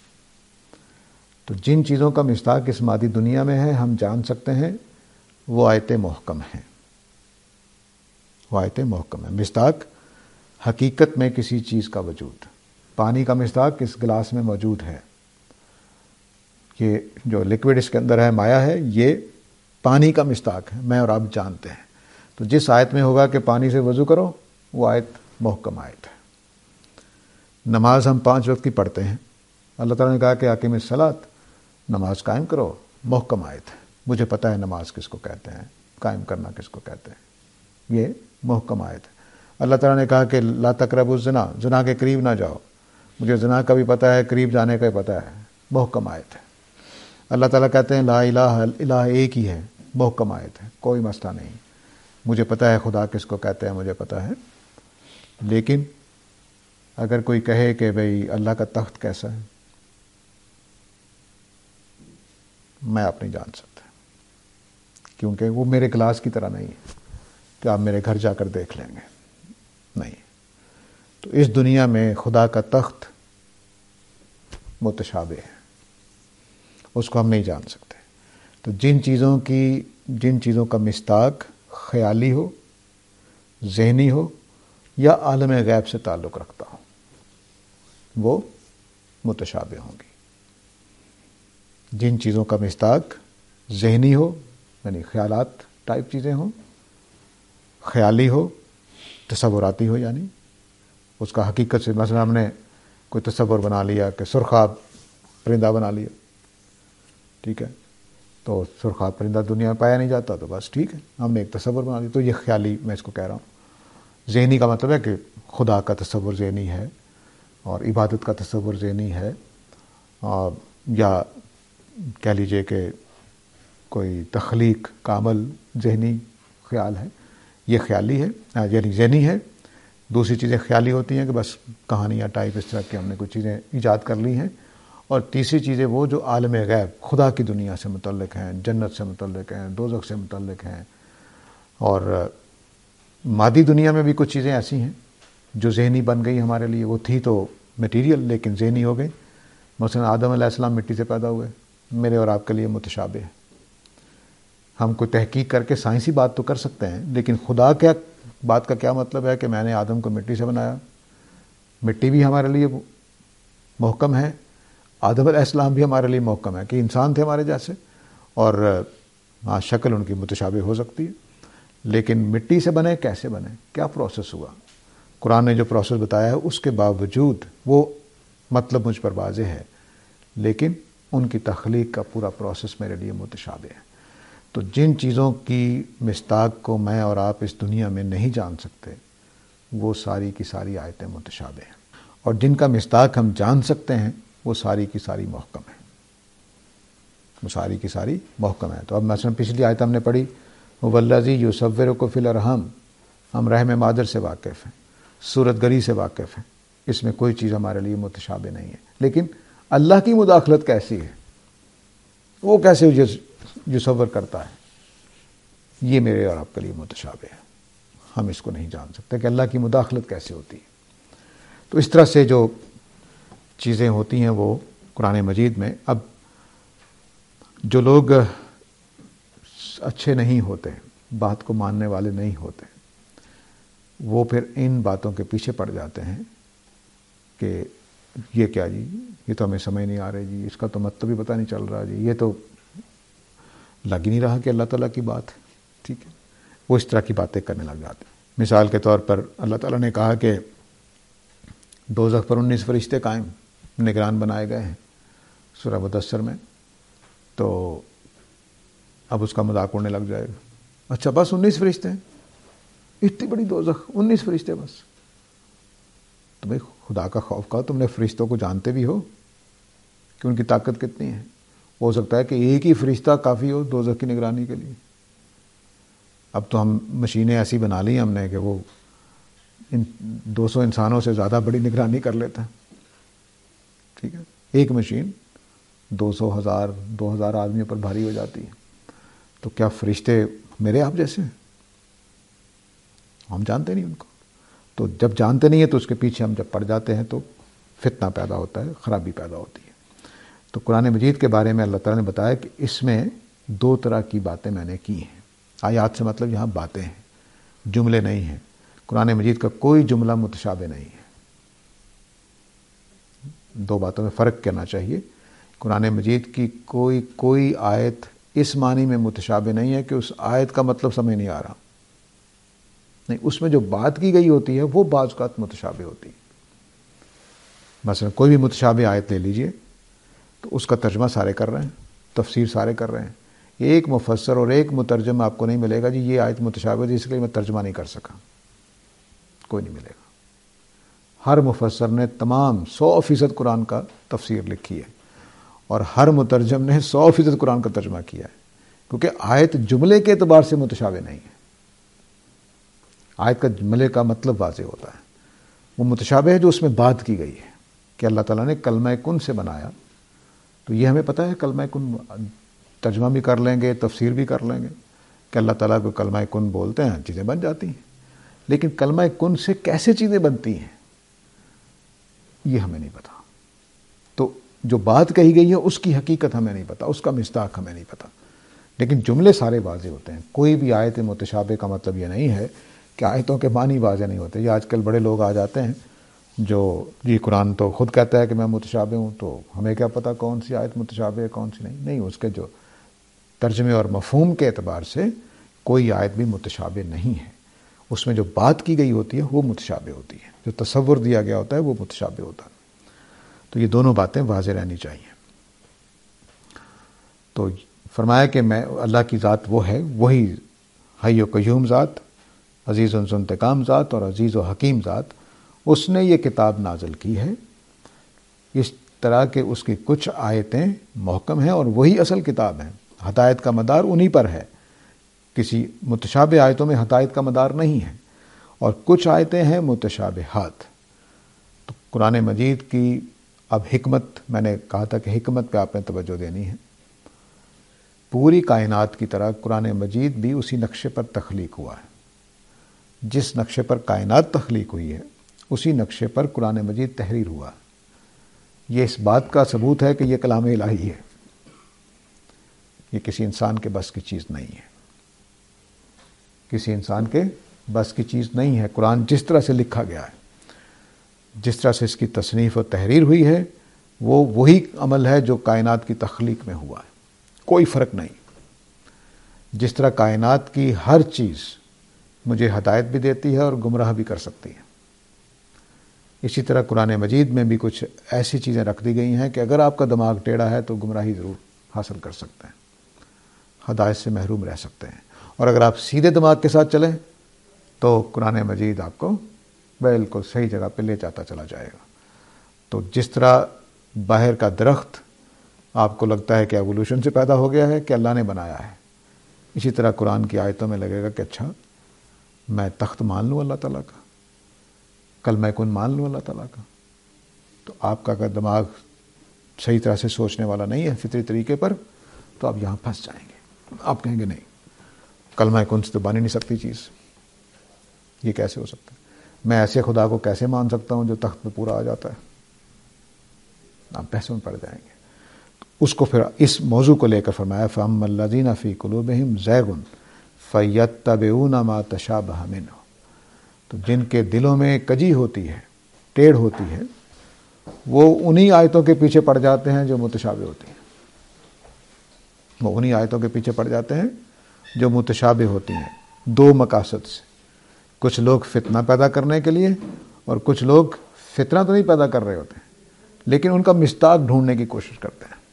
تو جن چیزوں کا مصداق اس مادی دنیا میں ہے ہم جان سکتے ہیں، وہ آیت محکم ہیں. وہ آیت محکم ہے. مصداق حقیقت میں کسی چیز کا وجود. پانی کا مصداق اس گلاس میں موجود ہے. یہ جو لکوڈ اس کے اندر ہے، مایہ ہے، یہ پانی کا مصداق ہے، میں اور آپ جانتے ہیں. تو جس آیت میں ہوگا کہ پانی سے وضو کرو، وہ آیت محکم آیت ہے. نماز ہم 5 وقت کی پڑھتے ہیں، اللہ تعالیٰ نے کہا کہ اقیم الصلاۃ، نماز قائم کرو، محکم آیت ہے. مجھے پتہ ہے نماز کس کو کہتے ہیں، قائم کرنا کس کو کہتے ہیں، یہ محکم آیت ہے. اللہ تعالیٰ نے کہا کہ لا تقربوا الزنا، زنا کے قریب نہ جاؤ، مجھے زنا کا بھی پتہ ہے، قریب جانے کا بھی پتہ ہے، محکم آیت ہے. اللہ تعالیٰ کہتے ہیں لا الہ الہ ایک ہی ہے، محکم آیت ہے، کوئی مسئلہ نہیں. مجھے پتہ ہے خدا کس کو کہتے ہیں، مجھے پتہ ہے. لیکن اگر کوئی کہے کہ بھئی اللہ کا تخت کیسا ہے، میں آپ نہیں جان سکتا، کیونکہ وہ میرے گلاس کی طرح نہیں ہے کہ آپ میرے گھر جا کر دیکھ لیں گے. نہیں. تو اس دنیا میں خدا کا تخت متشابہ ہے، اس کو ہم نہیں جان سکتے. تو جن چیزوں کا مصداق خیالی ہو، ذہنی ہو یا عالم غیب سے تعلق رکھتا ہو، وہ متشابہ ہوں گی. جن چیزوں کا مصداق ذہنی ہو، یعنی خیالات ٹائپ چیزیں ہوں، خیالی ہو، تصوراتی ہو، یعنی اس کا حقیقت سے، مثلا ہم نے کوئی تصور بنا لیا کہ سرخاب پرندہ بنا لیا، ٹھیک ہے، تو سرخاب پرندہ دنیا میں پایا نہیں جاتا، تو بس ٹھیک ہے، ہم نے ایک تصور بنا لیا. تو یہ خیالی میں اس کو کہہ رہا ہوں. ذہنی کا مطلب ہے کہ خدا کا تصور ذہنی ہے، اور عبادت کا تصور ذہنی ہے، یا کہہ لیجئے کہ کوئی تخلیق کا عمل ذہنی خیال ہے، یہ خیالی ہے، یعنی ذہنی ہے. دوسری چیزیں خیالی ہوتی ہیں کہ بس کہانیاں ٹائپ اس طرح کی ہم نے کچھ چیزیں ایجاد کر لی ہیں. اور تیسری چیزیں وہ جو عالم غیب، خدا کی دنیا سے متعلق ہیں، جنت سے متعلق ہیں، دوزخ سے متعلق ہیں. اور مادی دنیا میں بھی کچھ چیزیں ایسی ہیں جو ذہنی بن گئی ہمارے لیے، وہ تھی تو میٹیریل لیکن ذہنی ہو گئی. مثلا آدم علیہ السلام مٹی سے پیدا ہوئے، میرے اور آپ کے لیے متشابہ ہے. ہم کوئی تحقیق کر کے سائنسی بات تو کر سکتے ہیں، لیکن خدا کیا بات کا کیا مطلب ہے کہ میں نے آدم کو مٹی سے بنایا؟ مٹی بھی ہمارے لیے محکم ہے، آدم علیہ السلام بھی ہمارے لیے محکم ہے کہ انسان تھے ہمارے جیسے، اور شکل ان کی متشابہ ہو سکتی ہے. لیکن مٹی سے بنے، کیسے بنے، کیا پروسیس ہوا، قرآن نے جو پروسیس بتایا ہے اس کے باوجود وہ مطلب مجھ پر واضح ہے، لیکن ان کی تخلیق کا پورا پروسیس میرے لیے متشابہ ہے. تو جن چیزوں کی مصداق کو میں اور آپ اس دنیا میں نہیں جان سکتے، وہ ساری کی ساری آیتیں متشابہ ہیں. اور جن کا مصداق ہم جان سکتے ہیں، وہ ساری کی ساری محکم ہیں، وہ ساری کی ساری محکم ہیں. تو اب مثلا پچھلی آیت ہم نے پڑھی، والذی یصورکم فی الارحام، ہم رحم مادر سے واقف ہیں، صورت گری سے واقف ہیں، اس میں کوئی چیز ہمارے لیے متشابہ نہیں ہے. لیکن اللہ کی مداخلت کیسی ہے، وہ کیسے یصور کرتا ہے، یہ میرے اور آپ کے لیے متشابہ ہے. ہم اس کو نہیں جان سکتے کہ اللہ کی مداخلت کیسے ہوتی ہے. تو اس طرح سے جو چیزیں ہوتی ہیں وہ قرآن مجید میں. اب جو لوگ اچھے نہیں ہوتے، بات کو ماننے والے نہیں ہوتے، وہ پھر ان باتوں کے پیچھے پڑ جاتے ہیں کہ یہ کیا جی، یہ تو ہمیں سمجھ نہیں آ رہی جی، اس کا تو مطلب بھی پتہ نہیں چل رہا جی، یہ تو لگ ہی نہیں رہا کہ اللہ تعالیٰ کی بات ہے. ٹھیک ہے، وہ اس طرح کی باتیں کرنے لگ جاتے ہیں. مثال کے طور پر اللہ تعالیٰ نے کہا کہ دوزخ پر 19 فرشتے قائم نگران بنائے گئے ہیں سورہ مدثر میں. تو اب اس کا مذاق اڑنے لگ جائے گا، اچھا بس 19 فرشتے ہیں، اتنی بڑی دوزخ، 19 فرشتے بس. تو بھائی خدا کا خوف کرو، تم نے فرشتوں کو جانتے بھی ہو کہ ان کی طاقت کتنی ہے. ہو سکتا ہے کہ ایک ہی فرشتہ کافی ہو دوزخ کی نگرانی کے لیے. اب تو ہم مشینیں ایسی بنا لی ہم نے کہ وہ 200 انسانوں سے زیادہ بڑی نگرانی کر لیتا ہے. ٹھیک ہے، ایک مشین 200 1000 2000 آدمیوں پر بھاری ہو جاتی ہے. تو کیا فرشتے میرے آپ جیسے ہیں، ہم جانتے نہیں ان کو. تو جب جانتے نہیں ہیں تو اس کے پیچھے ہم جب پڑ جاتے ہیں تو فتنہ پیدا ہوتا ہے، خرابی پیدا ہوتی ہے. تو قرآن مجید کے بارے میں اللہ تعالیٰ نے بتایا کہ اس میں 2 طرح کی باتیں میں نے کی ہیں. آیات سے مطلب یہاں باتیں ہیں، جملے نہیں ہیں. قرآن مجید کا کوئی جملہ متشابہ نہیں ہے. 2 باتوں میں فرق کرنا چاہیے. قرآن مجید کی کوئی آیت اس معنی میں متشابہ نہیں ہے کہ اس آیت کا مطلب سمجھ نہیں آ رہا. نہیں، اس میں جو بات کی گئی ہوتی ہے وہ بعض اوقات متشابہ ہوتی ہے. مثلا کوئی بھی متشابہ آیت لے لیجئے تو اس کا ترجمہ سارے کر رہے ہیں، تفسیر سارے کر رہے ہیں. ایک مفسر اور ایک مترجم آپ کو نہیں ملے گا جی یہ آیت متشابہ ہے اس لیے میں ترجمہ نہیں کر سکا. کوئی نہیں ملے گا. ہر مفسر نے تمام 100% قرآن کا تفسیر لکھی ہے اور ہر مترجم نے 100% قرآن کا ترجمہ کیا ہے، کیونکہ آیت جملے کے اعتبار سے متشابہ نہیں ہے. آیت کا جملے کا مطلب واضح ہوتا ہے. وہ متشابہ ہے جو اس میں بات کی گئی ہے کہ اللہ تعالیٰ نے کلمہ کن سے بنایا. تو یہ ہمیں پتہ ہے کلمہ کن ترجمہ بھی کر لیں گے، تفسیر بھی کر لیں گے کہ اللہ تعالیٰ کو کلمہ کن بولتے ہیں، چیزیں بن جاتی ہیں. لیکن کلمہ کن سے کیسے چیزیں بنتی ہیں یہ ہمیں نہیں پتا. تو جو بات کہی گئی ہے اس کی حقیقت ہمیں نہیں پتا، اس کا مصداق ہمیں نہیں پتا. لیکن جملے سارے واضح ہوتے ہیں. کوئی بھی آیت متشابہ کا مطلب یہ نہیں ہے کہ آیتوں کے معنی واضح نہیں ہوتے. یہ آج کل بڑے لوگ آ جاتے ہیں جو جی قرآن تو خود کہتا ہے کہ میں متشابہ ہوں، تو ہمیں کیا پتا کون سی آیت متشابہ ہے کون سی نہیں. اس کے جو ترجمے اور مفہوم کے اعتبار سے کوئی آیت بھی متشابہ نہیں ہے. اس میں جو بات کی گئی ہوتی ہے وہ متشابہ ہوتی ہے، جو تصور دیا گیا ہوتا ہے وہ متشابہ ہوتا ہے. تو یہ دونوں باتیں واضح رہنی چاہیے. تو فرمایا کہ میں اللہ کی ذات وہ ہے، وہی حی و قیوم ذات، عزیز و ذوانتقام ذات اور عزیز و حکیم ذات. اس نے یہ کتاب نازل کی ہے اس طرح کہ اس کی کچھ آیتیں محکم ہیں اور وہی اصل کتاب ہیں. ہدایت کا مدار انہی پر ہے. کسی متشابہ آیتوں میں ہدایت کا مدار نہیں ہے. اور کچھ آیتیں ہیں متشابہات. تو قرآن مجید کی اب حکمت، میں نے کہا تھا کہ حکمت پہ آپ نے توجہ دینی ہے. پوری کائنات کی طرح قرآن مجید بھی اسی نقشے پر تخلیق ہوا ہے. جس نقشے پر کائنات تخلیق ہوئی ہے اسی نقشے پر قرآن مجید تحریر ہوا. یہ اس بات کا ثبوت ہے کہ یہ کلام الہی ہے. یہ کسی انسان کے بس کی چیز نہیں ہے. کسی انسان کے بس کی چیز نہیں ہے. قرآن جس طرح سے لکھا گیا ہے، جس طرح سے اس کی تصنیف و تحریر ہوئی ہے، وہ وہی عمل ہے جو کائنات کی تخلیق میں ہوا ہے. کوئی فرق نہیں. جس طرح کائنات کی ہر چیز مجھے ہدایت بھی دیتی ہے اور گمراہ بھی کر سکتی ہے، اسی طرح قرآن مجید میں بھی کچھ ایسی چیزیں رکھ دی گئی ہیں کہ اگر آپ کا دماغ ٹیڑھا ہے تو گمراہی ضرور حاصل کر سکتے ہیں، ہدایت سے محروم رہ سکتے ہیں. اور اگر آپ سیدھے دماغ کے ساتھ چلیں تو قرآن مجید آپ کو بالکل صحیح جگہ پہ لے جاتا چلا جائے گا. تو جس طرح باہر کا درخت آپ کو لگتا ہے کہ ایوولوشن سے پیدا ہو گیا ہے کہ اللہ نے بنایا ہے، اسی طرح قرآن کی آیتوں میں لگے گا کہ اچھا میں تخت مان لوں اللہ تعالیٰ کا، کلمہ کن مان لوں اللہ تعالیٰ کا. تو آپ کا اگر دماغ صحیح طرح سے سوچنے والا نہیں ہے فطری طریقے پر تو آپ یہاں پھنس جائیں گے. آپ کہیں گے نہیں کلمہ کن سے تو بن ہی نہیں سکتی چیز، یہ کیسے ہو سکتا ہے؟ میں ایسے خدا کو کیسے مان سکتا ہوں جو تخت پہ پورا آ جاتا ہے؟ آپ بحثوں میں پڑ جائیں گے. اس کو پھر اس موضوع کو لے کر فرمایا فَأَمَّا الَّذِينَ فِي قُلُوبِهِمْ زَيْغٌ فَيَتَّبِعُونَ مَا تَشَابَهَ مِنْهُ. تو جن کے دلوں میں کجی ہوتی ہے، ٹیڑھ ہوتی ہے، وہ انہی آیتوں کے پیچھے پڑ جاتے ہیں جو متشابہ ہوتی ہیں. وہ انہی آیتوں کے پیچھے پڑ جاتے ہیں جو متشابہ ہوتی ہیں. 2 مقاصد سے. کچھ لوگ فتنہ پیدا کرنے کے لیے اور کچھ لوگ فتنہ تو نہیں پیدا کر رہے ہوتے لیکن ان کا مصداق ڈھونڈنے کی کوشش کرتے ہیں.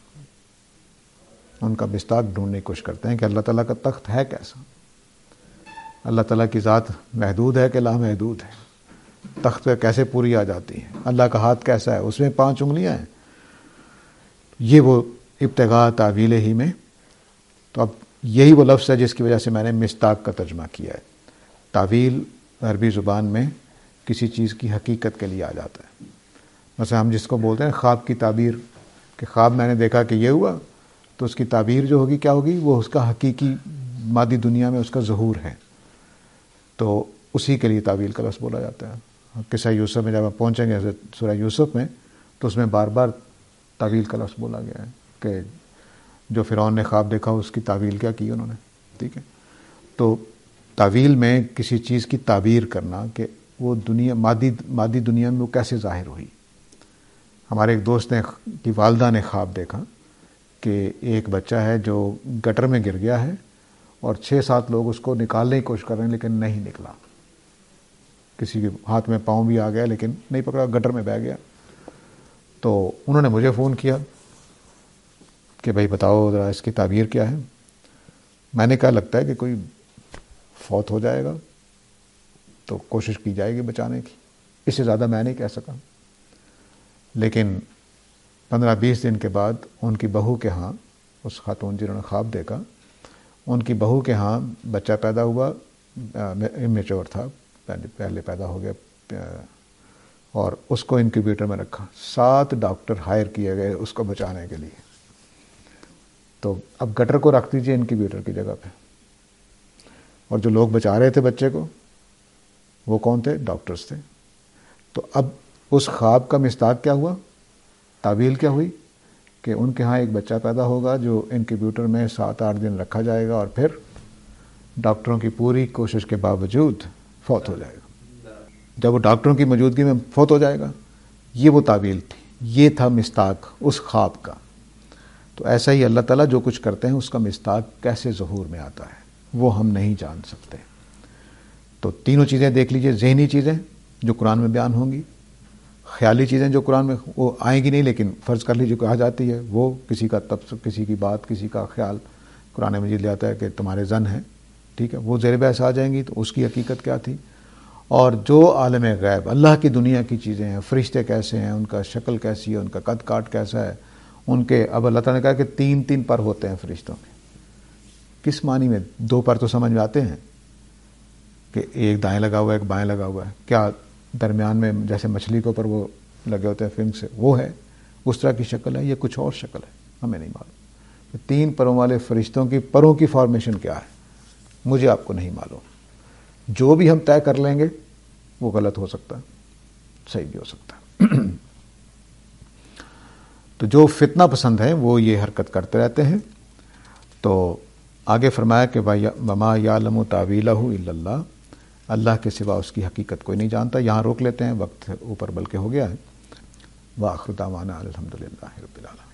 ان کا مصداق ڈھونڈنے کی کوشش کرتے ہیں کہ اللہ تعالیٰ کا تخت ہے کیسا، اللہ تعالیٰ کی ذات محدود ہے کہ لامحدود ہے، تخت پہ کیسے پوری آ جاتی ہے، اللہ کا ہاتھ کیسا ہے، اس میں 5 انگلیاں ہیں. یہ وہ ابتغاء تعویل ہی میں. تو اب یہی وہ لفظ ہے جس کی وجہ سے میں نے مصداق کا ترجمہ کیا ہے. تعویل عربی زبان میں کسی چیز کی حقیقت کے لیے آ جاتا ہے. مثلا ہم جس کو بولتے ہیں خواب کی تعبیر، کہ خواب میں نے دیکھا کہ یہ ہوا، تو اس کی تعبیر جو ہوگی کیا ہوگی، وہ اس کا حقیقی مادی دنیا میں اس کا ظہور ہے، تو اسی کے لیے تعویل کا لفظ بولا جاتا ہے۔ قصہ یوسف میں جب آپ پہنچیں گے حضرت سورہ یوسف میں، تو اس میں بار بار تعویل کا لفظ بولا گیا ہے کہ جو فرعون نے خواب دیکھا اس کی تعویل کیا کی انہوں نے، ٹھیک ہے۔ تو تعویل میں کسی چیز کی تعبیر کرنا کہ وہ دنیا مادی دنیا میں وہ کیسے ظاہر ہوئی۔ ہمارے ایک دوست نے کی والدہ نے خواب دیکھا کہ ایک بچہ ہے جو گٹر میں گر گیا ہے اور 6-7 لوگ اس کو نکالنے کی کوشش کر رہے ہیں لیکن نہیں نکلا، کسی کے ہاتھ میں پاؤں بھی آ گیا لیکن نہیں پکڑا، گٹر میں بہ گیا۔ تو انہوں نے مجھے فون کیا کہ بھائی بتاؤ ذرا اس کی تعبیر کیا ہے۔ میں نے کہا لگتا ہے کہ کوئی فوت ہو جائے گا تو کوشش کی جائے گی بچانے کی، اس سے زیادہ میں نہیں کہہ سکا۔ لیکن 15-20 دن کے بعد ان کی بہو کے ہاں، اس خاتون جنہوں نے خواب دیکھا، ان کی بہو کے ہاں بچہ پیدا ہوا، امیچور تھا، پہلے پیدا ہو گیا، اور اس کو انکیوبیٹر میں رکھا۔ 7 ڈاکٹر ہائر کیے گئے اس کو بچانے کے لیے۔ تو اب گٹر کو رکھ دیجئے انکیوبیٹر کی جگہ پہ، اور جو لوگ بچا رہے تھے بچے کو وہ کون تھے؟ ڈاکٹرز تھے۔ تو اب اس خواب کا مصداق کیا ہوا، تعویل کیا ہوئی کہ ان کے ہاں ایک بچہ پیدا ہوگا جو انکیوبیٹر میں 7-8 دن رکھا جائے گا اور پھر ڈاکٹروں کی پوری کوشش کے باوجود فوت ہو جائے گا۔ جب وہ ڈاکٹروں کی موجودگی میں فوت ہو جائے گا، یہ وہ تعویل تھی، یہ تھا مصداق اس خواب کا۔ تو ایسا ہی اللہ تعالیٰ جو کچھ کرتے ہیں اس کا مصداق کیسے ظہور میں آتا ہے وہ ہم نہیں جان سکتے۔ تو تینوں چیزیں دیکھ لیجئے، ذہنی چیزیں جو قرآن میں بیان ہوں گی، خیالی چیزیں جو قرآن میں وہ آئیں گی نہیں لیکن فرض کر لیجیے کہا جاتی ہے، وہ کسی کا تبصرہ، کسی کی بات، کسی کا خیال قرآن مجید لے آتا ہے کہ تمہارے زن ہیں، ٹھیک ہے، وہ زیر بحث آ جائیں گی تو اس کی حقیقت کیا تھی۔ اور جو عالم غیب اللہ کی دنیا کی چیزیں ہیں، فرشتے کیسے ہیں، ان کا شکل کیسی ہے، ان کا قد کاٹ کیسا ہے، ان کے اب اللہ تعالیٰ نے کہا کہ 3 پر ہوتے ہیں فرشتوں کے۔ کس معنی میں؟ 2 پر تو سمجھ میں آتے ہیں کہ ایک دائیں لگا ہوا ہے ایک بائیں لگا ہوا ہے، کیا درمیان میں جیسے مچھلی کے اوپر وہ لگے ہوتے ہیں فنگ سے، وہ ہے اس طرح کی شکل ہے، یہ کچھ اور شکل ہے، ہمیں نہیں معلوم۔ 3 پروں والے فرشتوں کی پروں کی فارمیشن کیا ہے مجھے آپ کو نہیں معلوم۔ جو بھی ہم طے کر لیں گے وہ غلط ہو سکتا ہے، صحیح بھی ہو سکتا ہے۔ تو جو فتنہ پسند ہیں وہ یہ حرکت کرتے رہتے ہیں۔ تو آگے فرمایا کہ وما یعلم تاویلہ الا اللہ، اللہ کے سوا اس کی حقیقت کوئی نہیں جانتا۔ یہاں روک لیتے ہیں، وقت اوپر بلکہ ہو گیا ہے۔ وآخر دعوانا الحمدللہ رب العالمین۔